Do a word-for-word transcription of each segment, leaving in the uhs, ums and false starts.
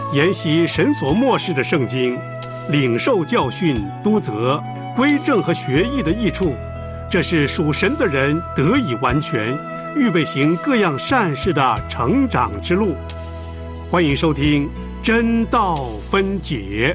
研习神所默示的圣经，领受教训、督责、归正和学艺的益处，这是属神的人得以完全，预备行各样善事的成长之路。欢迎收听真道分解。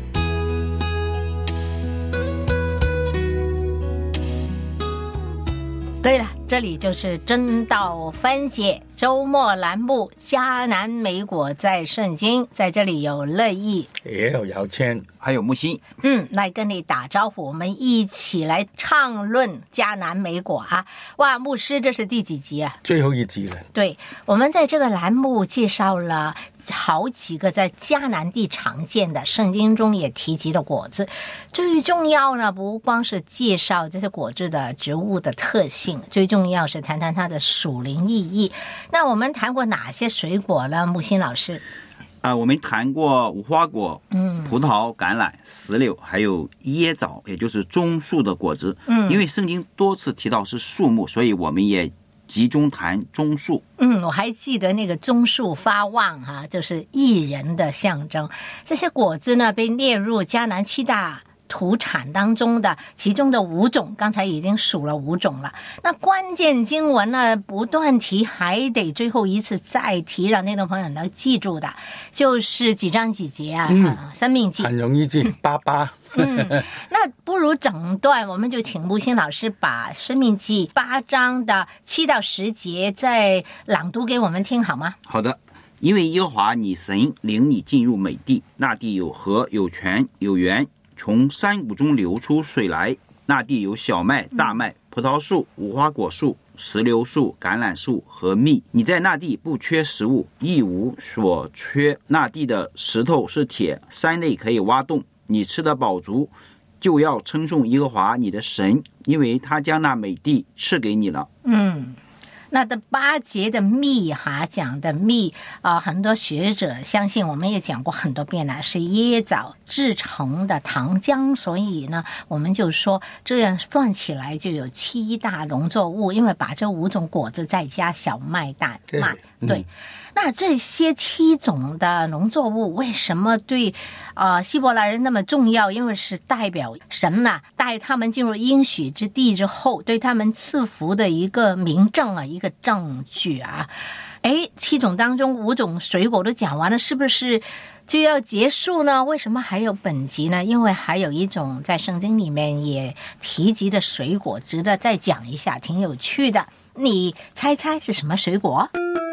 对了，这里就是真道分解周末栏目迦南美果在圣经，在这里有乐意， 也有姚谦， 还有木西， 嗯，来跟你打招呼，我们一起来畅论迦南美果啊！哇，牧师，这是第几集啊？ 最后一集了。 对，我们在这个栏目介绍了好几个在迦南地常见的，圣经中也提及的果子。最重要呢，不光是介绍这些果子的植物的特性，最重要是谈谈它的属灵意义。那我们谈过哪些水果呢？木心老师啊、呃，我们谈过无花果、嗯，葡萄、橄榄、石榴，还有椰枣，也就是棕树的果子。嗯，因为圣经多次提到是树木，所以我们也集中谈棕树。 嗯，我还记得那个棕树发旺哈、啊，就是义人的象征。这些果子呢，被列入迦南七大土产当中的其中的五种，刚才已经数了五种了。那关键经文呢，不断提，还得最后一次再提，让那种朋友能记住的，就是几章几节啊？嗯，啊、生命记很容易记，八八。 嗯，那不如整段，我们就请木心老师把生命记八章的七到十节再朗读给我们听好吗？ 好的。因为耶和华你神领你进入美地，那地有河有泉有源，从山谷中流出水来，那地有小麦、大麦、葡萄树、无花果树、石榴树、橄榄树和蜜。你在那地不缺食物，一无所缺。那地的石头是铁，山内可以挖洞。你吃得饱足，就要称颂耶和华你的神，因为他将那美地赐给你了。 嗯。那的八节的蜜哈讲的蜜啊、呃，很多学者相信，我们也讲过很多遍了，是椰枣制成的糖浆，所以呢，我们就说这样算起来就有七大农作物，因为把这五种果子再加小麦、大麦，对。对嗯那这些七种的农作物为什么对啊、呃、希伯来人那么重要？因为是代表神呐、啊、带他们进入应许之地之后，对他们赐福的一个明证啊，一个证据啊。哎，七种当中五种水果都讲完了，是不是就要结束呢？为什么还有本集呢？因为还有一种在圣经里面也提及的水果，值得再讲一下，挺有趣的。你猜猜是什么水果？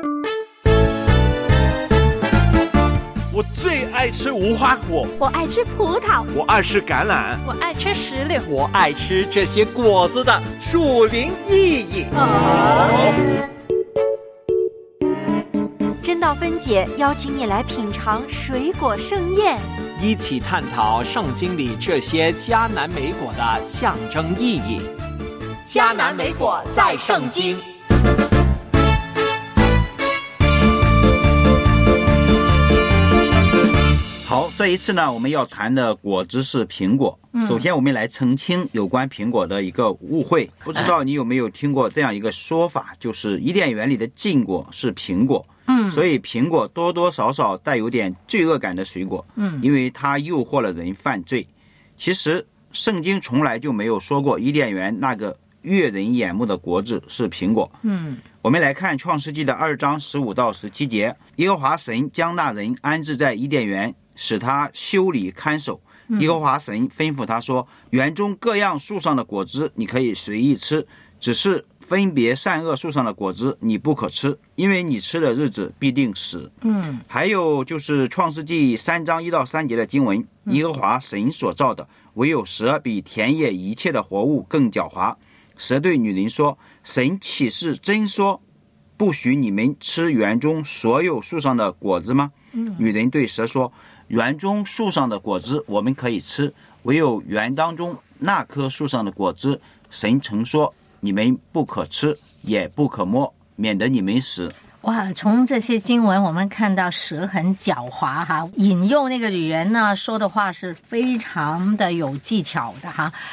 我最爱吃无花果， 我爱吃葡萄， 我爱吃橄榄， 我爱吃石榴， 我爱吃这些果子的属灵意义。 哦， 真道分解邀请你来品尝水果盛宴， 一起探讨圣经里这些迦南美果的象征意义。 迦南美果在圣经。 好，这一次呢，我们要谈的果子是苹果。首先，我们来澄清有关苹果的一个误会。不知道你有没有听过这样一个说法，就是伊甸园里的禁果是苹果。嗯，所以苹果多多少少带有点罪恶感的水果。嗯，因为它诱惑了人犯罪。其实，圣经从来就没有说过伊甸园那个悦人眼目的果子是苹果。嗯。我们来看创世纪的二章十五到十七节，耶和华神将那人安置在伊甸园，使他修理看守。耶和华神吩咐他说，园中各样树上的果子你可以随意吃，只是分别善恶树上的果子你不可吃，因为你吃的日子必定死。嗯，还有就是创世纪三章一到三节的经文，耶和华神所造的，唯有蛇比田野一切的活物更狡猾。蛇对女人说，神岂是真说不许你们吃园中所有树上的果子吗？嗯、女人对蛇说，园中树上的果子我们可以吃，唯有园当中那棵树上的果子，神曾说你们不可吃也不可摸，免得你们死。 哇，从这些经文我们看到蛇很狡猾哈，引诱那个女人呢说的话是非常的有技巧的哈。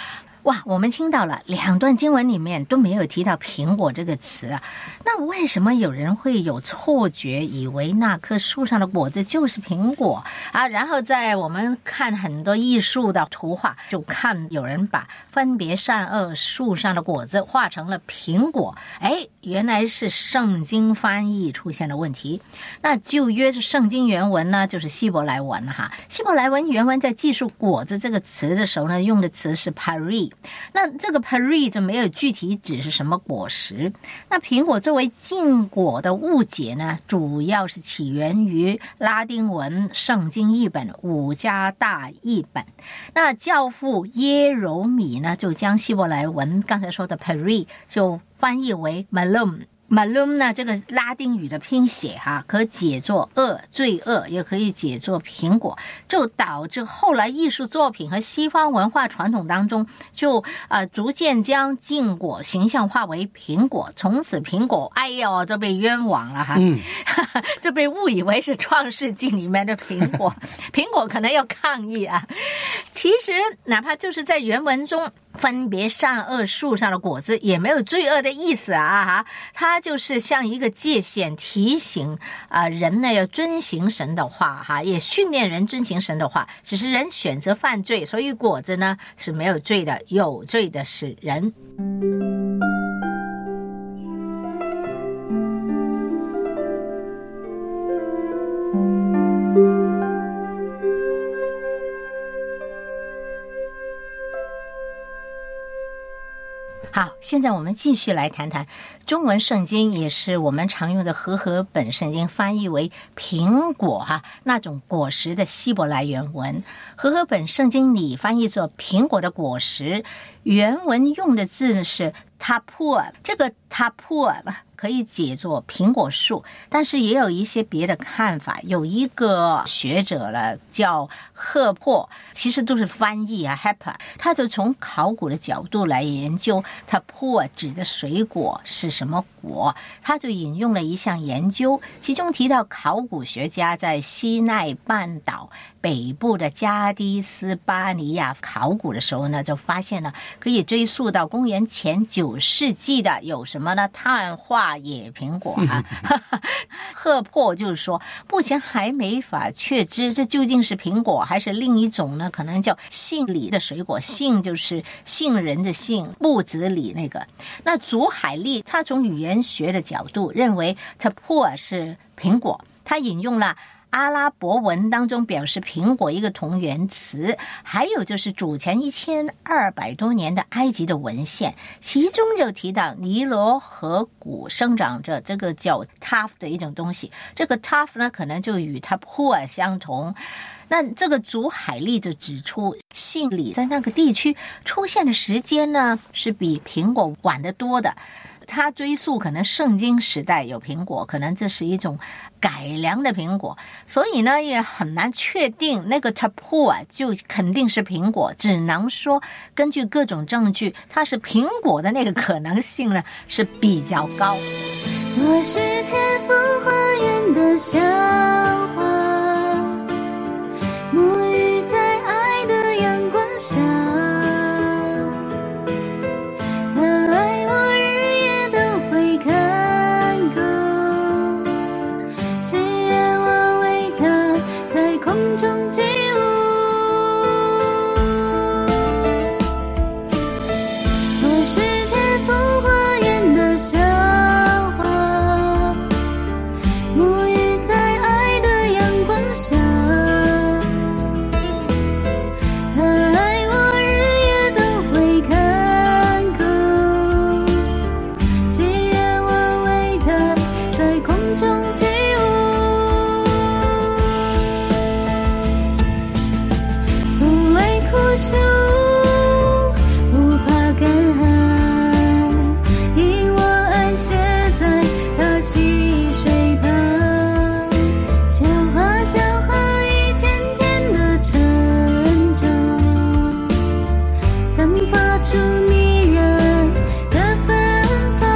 哇，我们听到了两段经文里面都没有提到苹果这个词啊，那为什么有人会有错觉，以为那棵树上的果子就是苹果啊？然后在我们看很多艺术的图画，就看有人把分别善恶树上的果子画成了苹果，哎，原来是圣经翻译出现了问题。那旧约圣经原文呢，就是希伯来文哈。希伯来文原文在记述果子这个词的时候呢，用的词是 pari。那这个 pari 就没有具体指是什么果实。那苹果作为禁果的误解呢，主要是起源于拉丁文圣经译本五加大译本。那教父耶柔米呢，就将希伯来文刚才说的 pari 就翻译为 malum。malum 呢，这个拉丁语的拼写哈、啊，可解作恶、罪恶，也可以解作苹果，就导致后来艺术作品和西方文化传统当中，就呃逐渐将禁果形象化为苹果，从此苹果，哎呦，就被冤枉了哈，嗯，就被误以为是创世纪里面的苹果，苹果可能要抗议啊。其实哪怕就是在原文中，分别善恶树上的果子也没有罪恶的意思啊哈，它就是像一个界限，提醒啊、呃、人呢要遵行神的话哈，也训练人遵行神的话。只是人选择犯罪，所以果子呢是没有罪的，有罪的是人。好，现在我们继续来谈谈中文圣经，也是我们常用的和合本圣经，翻译为苹果哈，那种果实的希伯来原文。和合本圣经里翻译作苹果的果实，原文用的字是 tapua， 这个 tapua 可以解作苹果树，但是也有一些别的看法。有一个学者了叫赫珀，其实都是翻译啊 Hepper， 他就从考古的角度来研究 tapua 指的水果是什么果，他就引用了一项研究，其中提到考古学家在西奈半岛北部的加的斯巴尼亚考古的时候呢，就发现了可以追溯到公元前九世纪的有什么呢？碳化野苹果啊。赫珀就是说，目前还没法确知这究竟是苹果还是另一种呢，可能叫杏李的水果，杏就是杏仁的杏，木子李那个。那祖海利他从语言学的角度认为 tapua 是苹果，他引用了阿拉伯文当中表示苹果一个同源词，还有就是主前一千二百多年的埃及的文献，其中就提到尼罗河谷生长着这个叫 tuff 的一种东西，这个 tuff 呢可能就与 tapua 相同。那这个祖海利就指出，杏李在那个地区出现的时间呢是比苹果晚得多的。他追溯可能圣经时代有苹果，可能这是一种改良的苹果，所以呢也很难确定那个 tapua 就肯定是苹果，只能说根据各种证据，它是苹果的那个可能性呢是比较高。 我是天父花园的小花，沐浴在爱的阳光下，他爱我日夜都会看顾，喜悦我为他在空中起舞。我是天父花园的小花，沐浴在爱的阳光下，他爱我日夜都会看顾，喜悦我为他在空中起舞。不畏酷暑，不怕干旱，因我安歇在他溪水旁。小花小花一天天的成长，散发出迷人的芬芳。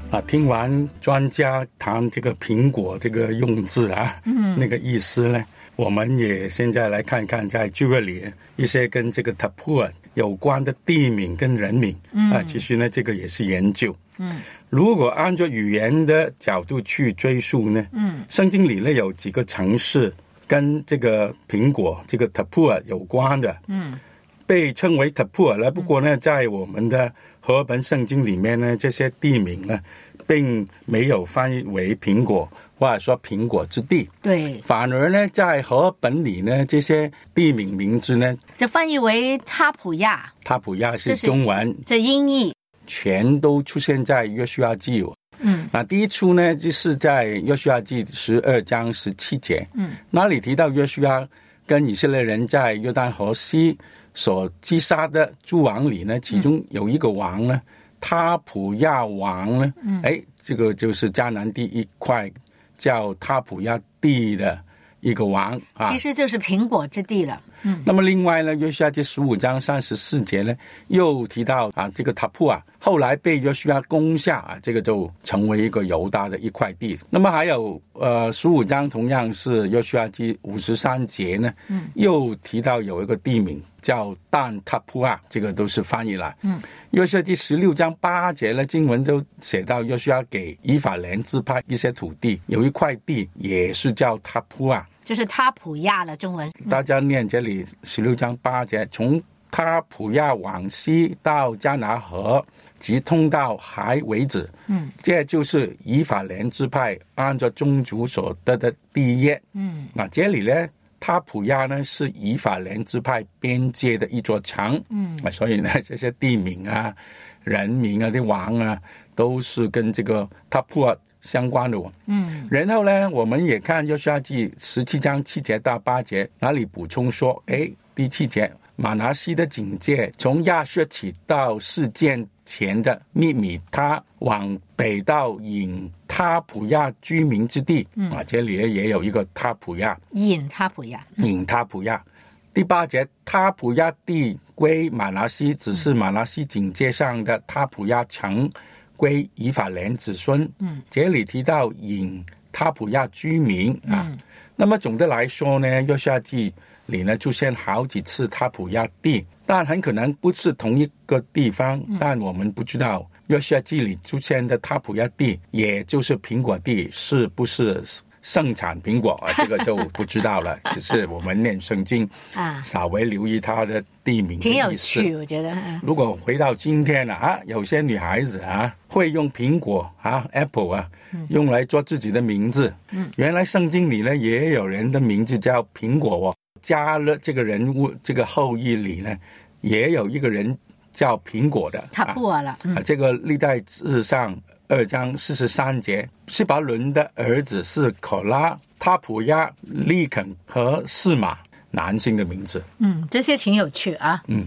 啊，听完专家谈这个苹果这个用字啊，嗯，那个意思呢，我们也现在来看看在旧约里一些跟这个塔普尔有关的地名跟人名，嗯啊，其实呢这个也是研究。嗯，如果按照语言的角度去追溯呢，嗯，圣经里呢有几个城市跟这个苹果这个塔普尔有关的，嗯，被称为塔普尔了。不过呢，在我们的和合本圣经里面呢，这些地名呢，并没有翻译为苹果，或者说苹果之地。 对， 反而呢，在和合本里呢，这些地名名字呢， 这翻译为塔普亚。 塔普亚是中文， 这音译全都出现在约书亚记。嗯，那第一处呢，就是在约书亚记十二章十七节，嗯，那里提到约书亚跟以色列人在约旦河西所击杀的诸王里呢，其中有一个王呢，塔普亚王呢，嗯，哎，这个就是迦南地一块叫塔普亚地的一个王啊， 其实就是苹果之地了。嗯， 那么另外呢，约书亚记十五章三十四节呢，又提到啊，这个塔普啊，后来被约书亚攻下啊，这个就成为一个犹大的一块地。那么还有呃，十五章同样是约书亚记五十三节呢，嗯，又提到有一个地名叫但塔普啊，这个都是翻译了。嗯，约书亚记十六章八节呢，经文都写到约书亚给以法莲支派一些土地，有一块地也是叫塔普啊。 就是塔普亚了，中文。 大家念这里十六章八节，从塔普亚往西到迦拿河，直通到海为止。嗯，这就是以法莲支派按照宗族所得的地业。嗯，那这里呢，塔普亚呢是以法莲支派边界的一座城。嗯，所以呢，这些地名啊、人名啊、的王啊，都是跟这个塔普亚相关的。嗯，然后呢，我们也看约书亚记十七章七节到八节，那里补充说，哎，第七节，马拿西的境界从亚设起到事件前的密米他，往北到引塔普亚居民之地。嗯啊，这里也有一个塔普亚， 引塔普亚， 引塔普亚。第八节，塔普亚地归马拿西，只是马拿西境界上的塔普亚城归以法莲子孙。嗯，这里提到引塔普亚居民啊。嗯，那么总的来说呢，约书亚记里呢出现好几次塔普亚地，但很可能不是同一个地方。嗯，但我们不知道约书亚记里出现的塔普亚地，也就是苹果地，是不是盛产苹果啊？这个就不知道了。只是我们念圣经啊，稍微留意它的地名的意思， 挺有趣，我觉得。 如果回到今天啊，有些女孩子啊会用苹果啊 Apple 啊，嗯，用来做自己的名字。嗯，原来圣经里呢也有人的名字叫苹果哦。加勒这个人物这个后裔里呢，也有一个人叫苹果的， 塔普亚了。嗯， 啊，这个历代志上二章四十三节，希伯伦的儿子是可拉、塔普亚、利肯和示玛，男性的名字。 嗯，这些挺有趣啊。嗯。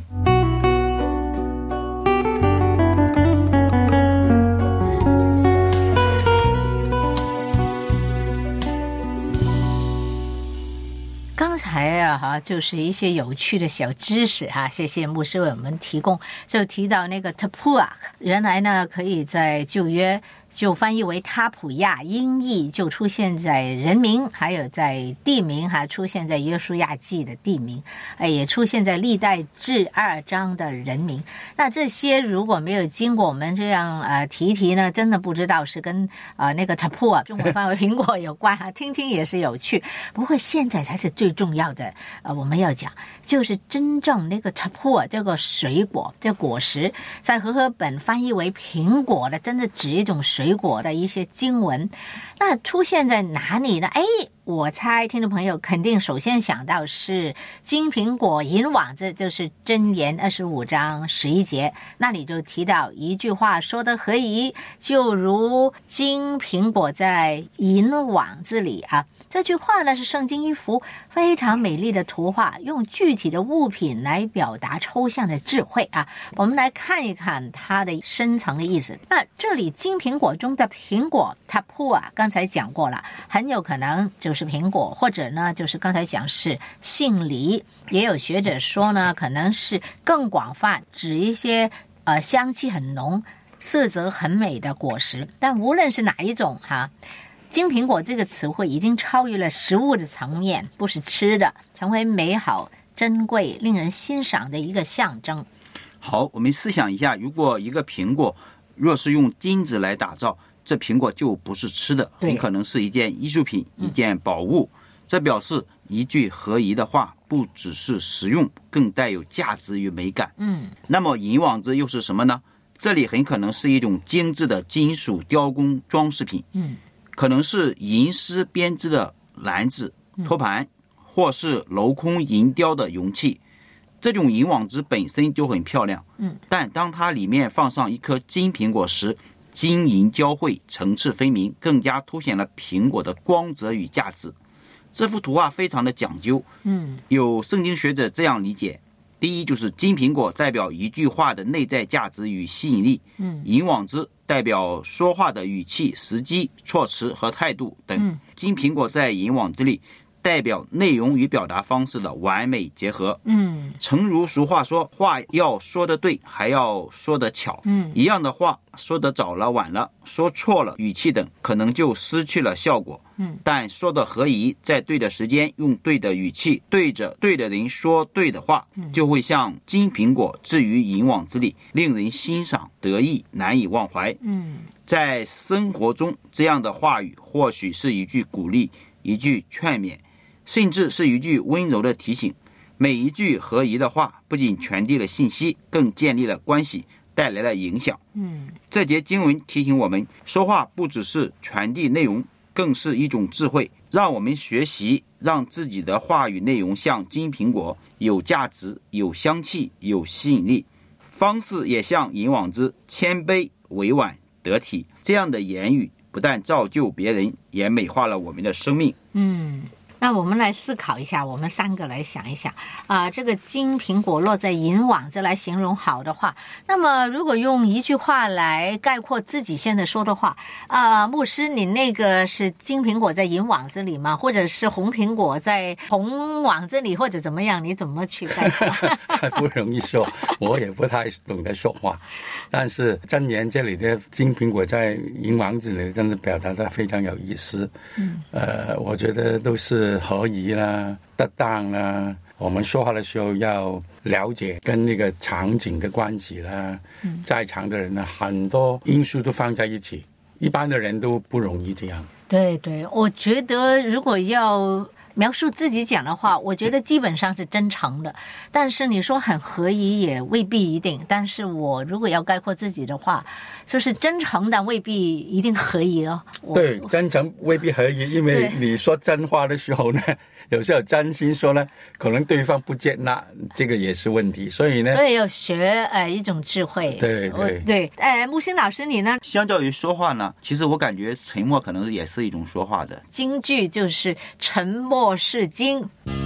刚才啊哈，就是一些有趣的小知识哈，谢谢牧师为我们提供。就提到那个塔普亚，原来呢可以在旧约就翻译为塔普亚，音译就出现在人名，还有在地名，还出现在约书亚记的地名，哎，也出现在历代志二章的人名。那这些如果没有经过我们这样呃提一提呢，真的不知道是跟呃那个塔普亚中文翻为苹果有关哈，听听也是有趣。不过现在才是最重要的，呃，我们要讲就是真正那个塔普亚这个水果，这果实，在和合本翻译为苹果的，真的指一种水。水果的一些经文，那出现在哪里呢？哎，我猜听众朋友肯定首先想到是金苹果银网，这就是箴言二十五章十一节，那里就提到一句话说得何宜，就如金苹果在银网子里啊。这句话呢是圣经一幅非常美丽的图画，用具体的物品来表达抽象的智慧啊。我们来看一看它的深层的意思。那这里金苹果中的苹果塔普亚刚才讲过了，很有可能就是苹果，或者呢就是刚才讲是杏梨，也有学者说呢可能是更广泛指一些呃香气很浓色泽很美的果实。但无论是哪一种哈，金苹果这个词汇已经超越了食物的层面，不是吃的，成为美好、珍贵、令人欣赏的一个象征。 好，我们思想一下，如果一个苹果若是用金子来打造，这苹果就不是吃的，很可能是一件艺术品，一件宝物。这表示一句合宜的话不只是实用，更带有价值与美感。 嗯， 那么银网子又是什么呢？这里很可能是一种精致的金属雕工装饰品， 嗯， 可能是银丝编织的篮子、托盘，或是镂空银雕的容器。这种银网子本身就很漂亮， 嗯， 但当它里面放上一颗金苹果时，金银交汇，层次分明，更加凸显了苹果的光泽与价值。这幅图画非常的讲究， 嗯， 有圣经学者这样理解：第一，就是金苹果代表一句话的内在价值与吸引力， 嗯， 银网子代表说话的语气、时机、措辞和态度等。 嗯， 金苹果在银网子里代表内容与表达方式的完美结合。 嗯， 诚如俗话说，话要说得对，还要说得巧。 嗯， 一样的话说得早了晚了，说错了语气等，可能就失去了效果。 嗯， 但说得合宜，在对的时间，用对的语气，对着对的人说对的话，就会像金苹果置于银网子里，令人欣赏、得意、难以忘怀。 嗯， 在生活中，这样的话语或许是一句鼓励，一句劝勉，甚至是一句温柔的提醒。每一句合宜的话，不仅传递了信息，更建立了关系，带来了影响。 嗯， 这节经文提醒我们，说话不只是传递内容，更是一种智慧，让我们学习让自己的话语内容像金苹果，有价值、有香气、有吸引力，方式也像银网子，谦卑、委婉、得体。这样的言语不但造就别人，也美化了我们的生命。 嗯，那我们来思考一下，我们三个来想一想啊、呃，这个金苹果落在银网子来形容好的话，那么如果用一句话来概括自己现在说的话，啊、呃，牧师，你那个是金苹果在银网子里吗？或者是红苹果在红网子里，或者怎么样？你怎么去概括？ 不容易说，我也不太懂得说话。但是箴言这里的金苹果在银网子里，真的表达得非常有意思。 嗯， 呃，我觉得都是合宜啦、得当啦。我们说话的时候要了解跟那个场景的关系啦。嗯，在场的人呢，很多因素都放在一起，一般的人都不容易这样。 对对，我觉得如果要描述自己讲的话，我觉得基本上是真诚的，但是你说很合宜也未必一定。但是我如果要概括自己的话，就是真诚但未必一定合宜哦。 对，真诚未必合宜，因为你说真话的时候呢，有时候真心说呢，可能对方不接纳，这个也是问题。所以呢， 所以要学呃一种智慧。 对对对，呃，木星老师你呢？ 相较于说话呢，其实我感觉沉默可能也是一种说话的。 金句就是沉默是金。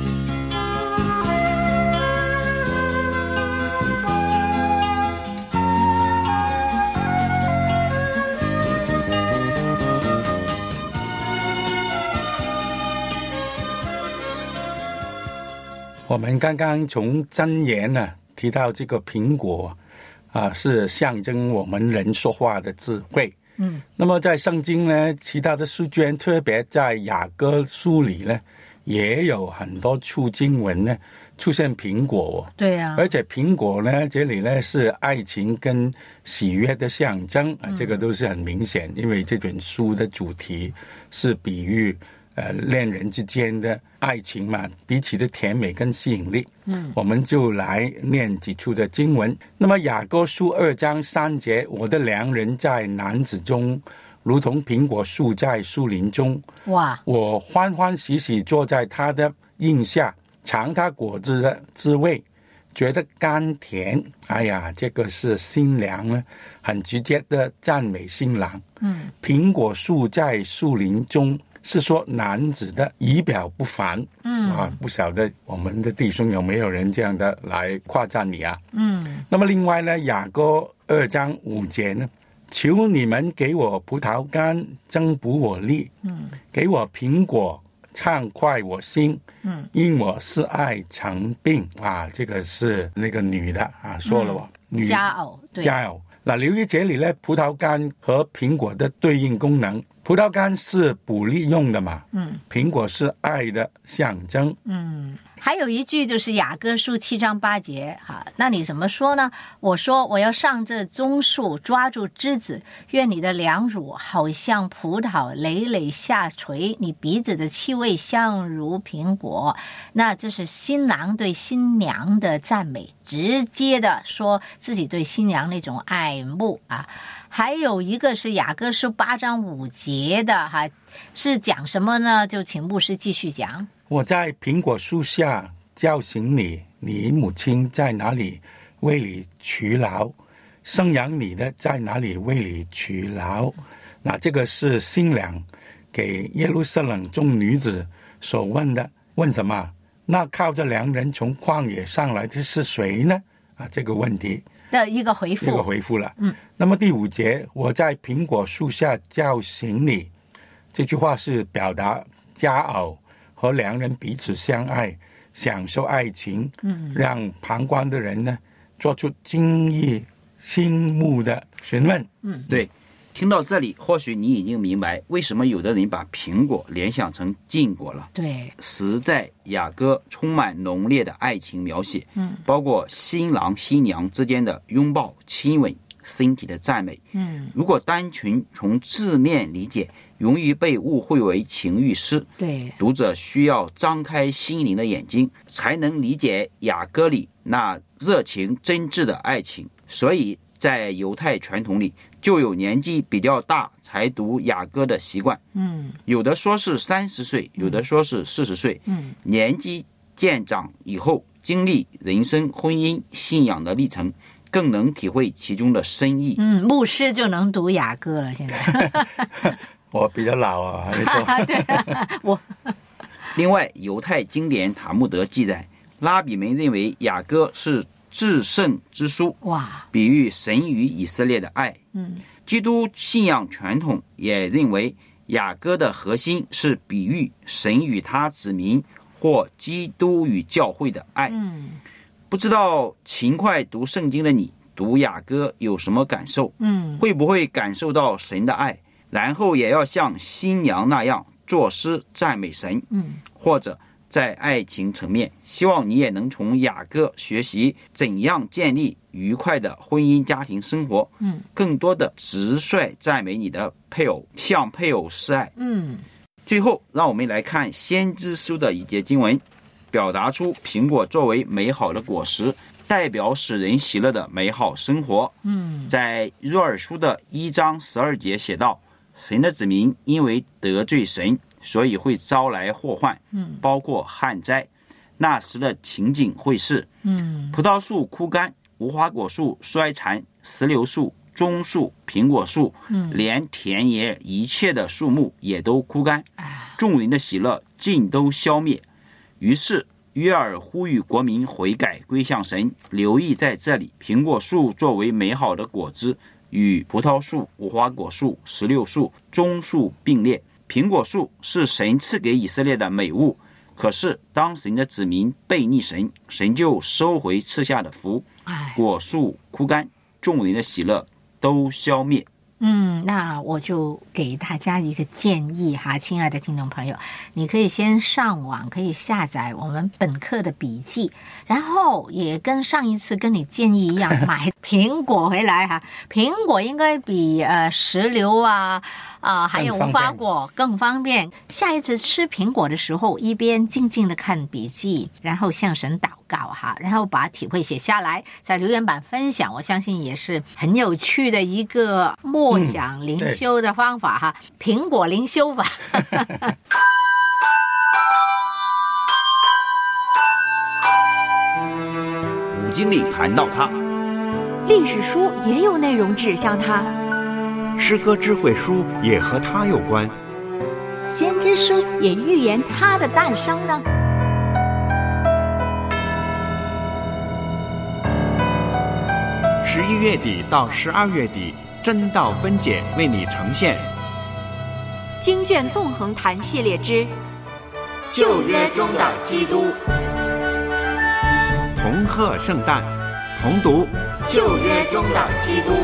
我们刚刚从箴言呢提到这个苹果啊，是象征我们人说话的智慧。 嗯， 那么在圣经呢，其他的书卷，特别在雅歌书里呢，也有很多处经文呢出现苹果。 对啊， 而且苹果呢，这里呢是爱情跟喜悦的象征啊，这个都是很明显，因为这本书的主题是比喻呃，恋人之间的爱情嘛，彼此的甜美跟吸引力。嗯，我们就来念几处的经文。那么雅歌书二章三节，我的良人在男子中，如同苹果树在树林中。 哇！ 我欢欢喜喜坐在他的荫下，尝他果子的滋味，觉得甘甜。哎呀，这个是新娘呢，很直接的赞美新郎。嗯，苹果树在树林中。是说男子的仪表不凡。嗯啊，不晓得我们的弟兄有没有人这样的来夸赞你啊？ 嗯。那么另外呢，雅歌二章五节呢，求你们给我葡萄干，增补我力。嗯，给我苹果，畅快我心。嗯，因我是爱长病啊，这个是那个女的啊说了我、嗯、女佳偶，对， 佳偶。 那留意这里呢，葡萄干和苹果的对应功能。葡萄干是补力用的嘛，嗯，苹果是爱的象征， 嗯。还有一句就是雅歌书七章八节，哈，那你怎么说呢？我说我要上这棕树，抓住枝子，愿你的两乳好像葡萄累累下垂，你鼻子的气味像如苹果。那这是新郎对新娘的赞美，直接的说自己对新娘那种爱慕啊。还有一个是雅歌书八章五节的哈，是讲什么呢？就请牧师继续讲。 我在苹果树下叫醒你，你母亲在哪里为你劬劳？生养你的在哪里为你劬劳？那这个是新娘给耶路撒冷众女子所问的，问什么？那靠着良人从旷野上来的是谁呢？啊，这个问题的一个回复， 一个回复了。嗯，那么第五节，我在苹果树下叫醒你，这句话是表达佳偶和良人彼此相爱，享受爱情，嗯，让旁观的人呢做出惊异心目的询问。 嗯，对。听到这里，或许你已经明白为什么有的人把苹果联想成禁果了。 对， 实在雅歌充满浓烈的爱情描写，嗯，包括新郎新娘之间的拥抱、亲吻、身体的赞美。嗯，如果单纯从字面理解，容易被误会为情欲诗。 对， 读者需要张开心灵的眼睛，才能理解雅歌里那热情真挚的爱情。所以在犹太传统里，就有年纪比较大才读雅歌的习惯。嗯，有的说是三十岁，有的说是四十岁。嗯，年纪渐长以后，经历人生、婚姻、信仰的历程，更能体会其中的深意。 嗯，牧师就能读雅歌了。现在我比较老啊，还没说。 对啊，我。 另外，犹太经典塔木德记载，拉比们认为雅歌是至圣之书，哇，比喻神与以色列的爱。嗯，基督信仰传统也认为雅歌的核心是比喻神与他子民或基督与教会的爱。嗯，不知道勤快读圣经的你，读雅歌有什么感受？嗯，会不会感受到神的爱，然后也要像新娘那样作诗赞美神？嗯，或者在爱情层面，希望你也能从雅歌学习怎样建立愉快的婚姻家庭生活。嗯，更多的直率赞美你的配偶，向配偶示爱。嗯，最后让我们来看先知书的一节经文，表达出苹果作为美好的果实，代表使人喜乐的美好生活。嗯，在约珥书的一章十二节写道，神的子民因为得罪神，所以会招来祸患，嗯，包括旱灾。那时的情景会是，嗯，葡萄树枯干，无花果树衰残，石榴树、棕树、苹果树，嗯，连田野一切的树木也都枯干，众人的喜乐尽都消灭。于是约珥呼吁国民悔改归向神。留意在这里，苹果树作为美好的果子，与葡萄树、无花果树、石榴树、棕树并列。苹果树是神赐给以色列的美物，可是当神的子民背逆神，神就收回赐下的福，果树枯干，众人的喜乐都消灭。 嗯，那我就给大家一个建议哈，亲爱的听众朋友，你可以先上网，可以下载我们本课的笔记，然后也跟上一次跟你建议一样，买苹果回来哈。苹果应该比呃石榴啊啊、呃、还有无花果更方便。下一次吃苹果的时候，一边静静的看笔记，然后向神祷告哈，然后把体会写下来，在留言板分享，我相信也是很有趣的一个默想灵修的方法哈，嗯、苹果灵修法。 五经里谈到他， 历史书也有内容指向他， 诗歌智慧书也和他有关， 先知书也预言他的诞生呢。 十一月底到十二月底，真道分解为你呈现经卷纵横谈系列之旧约中的基督， 同贺圣诞，同读旧旧约中的基督。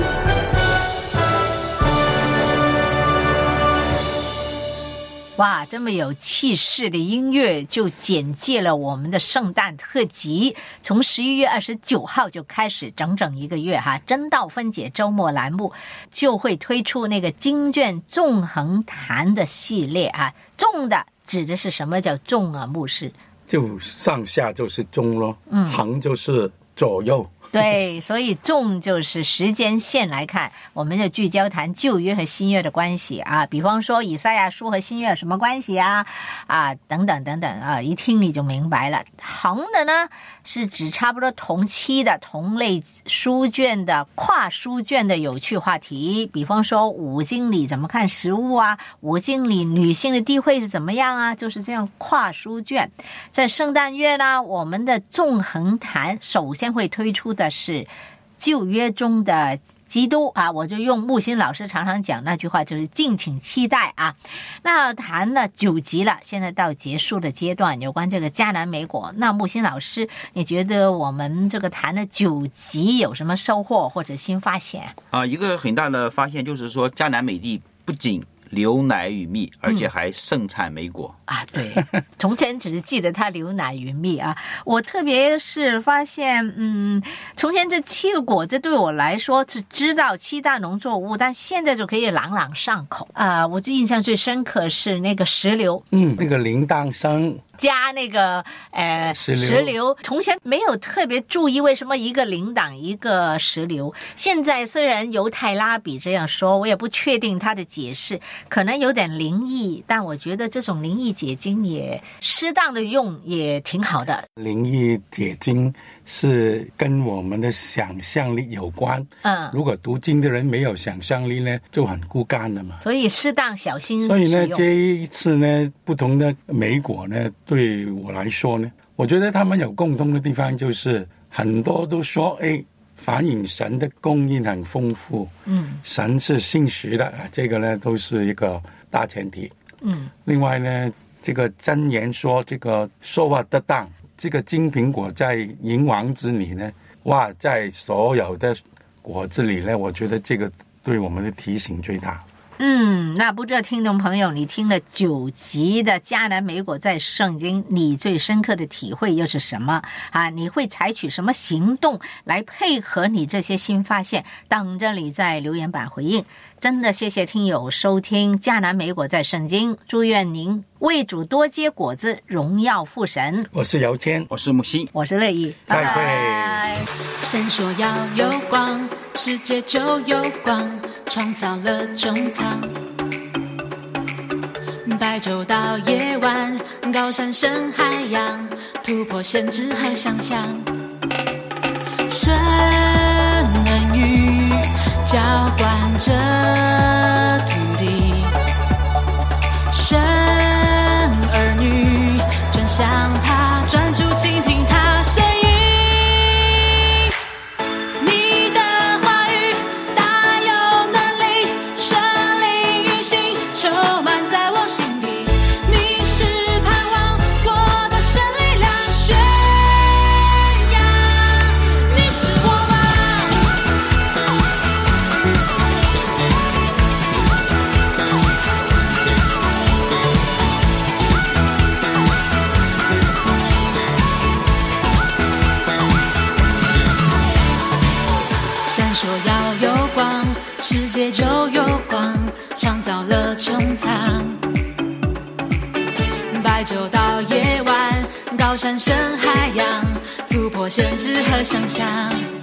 哇，这么有气势的音乐就简介了我们的圣诞特辑，从十一月二十九号就开始，整整一个月哈。真道分解周末栏目就会推出那个经卷纵横谈的系列啊。纵的指的是什么叫纵啊？牧师就上下就是中咯，嗯，横就是左右。 对，所以纵就是时间线来看，我们就聚焦谈旧约和新约的关系啊，比方说以赛亚书和新约有什么关系啊啊等等等等啊，一听你就明白了。横的呢是指差不多同期的同类书卷的跨书卷的有趣话题，比方说五经里怎么看食物啊，五经里女性的地位是怎么样啊，就是这样跨书卷。在圣诞月呢，我们的纵横谈首先会推出的是旧约中的基督啊，我就用木心老师常常讲那句话，就是敬请期待啊。那谈了九集了，现在到结束的阶段，有关这个迦南美国，那木心老师，你觉得我们这个谈了九集有什么收获或者新发现啊？一个很大的发现就是说，迦南美地不仅流奶与蜜，而且还盛产莓果、 嗯、啊！对，从前只是记得它流奶与蜜啊。我特别是发现，嗯，从前这七个果子对我来说是知道七大农作物，但现在就可以朗朗上口啊、呃！我最印象最深刻是那个石榴， 嗯，那个铃铛声。 加那个呃石榴，石榴从前没有特别注意为什么一个铃铛一个石榴，现在虽然犹太拉比这样说，我也不确定他的解释，可能有点灵异，但我觉得这种灵异解经也适当的用也挺好的。 灵异解经是跟我们的想象力有关，嗯，如果读经的人没有想象力呢，就很枯干的嘛。 所以适当小心。 所以呢，这一次呢，不同的莓果呢，对我来说呢，我觉得他们有共同的地方，就是很多都说，哎，反映神的供应很丰富，嗯，神是信实的，这个呢都是一个大前提，嗯。另外呢，这个箴言说，这个说话得当。这个金苹果在银王子里呢，哇，在所有的果子里呢，我觉得这个对我们的提醒最大。 嗯，那不知道听众朋友，你听了九集的迦南美果在圣经，你最深刻的体会又是什么啊？你会采取什么行动来配合你这些新发现？等着你在留言板回应。真的谢谢听友收听迦南美果在圣经，祝愿您为主多结果子，荣耀父神。 我是姚谦， 我是木西， 我是乐意， 再会。 神说要有光，世界就有光，创造了中藏。白昼到夜晚，高山深海洋，突破限制和想象。神恩雨浇灌着土地，神儿女转向他，专注倾听他声音。你的话语大有能力，生灵运行，充满在我心里。你是盼望我的神力量宣扬，你是我王。神说要有光，世界就有光，创造了穹苍。白昼到夜晚，高山深海洋，突破限制和想象。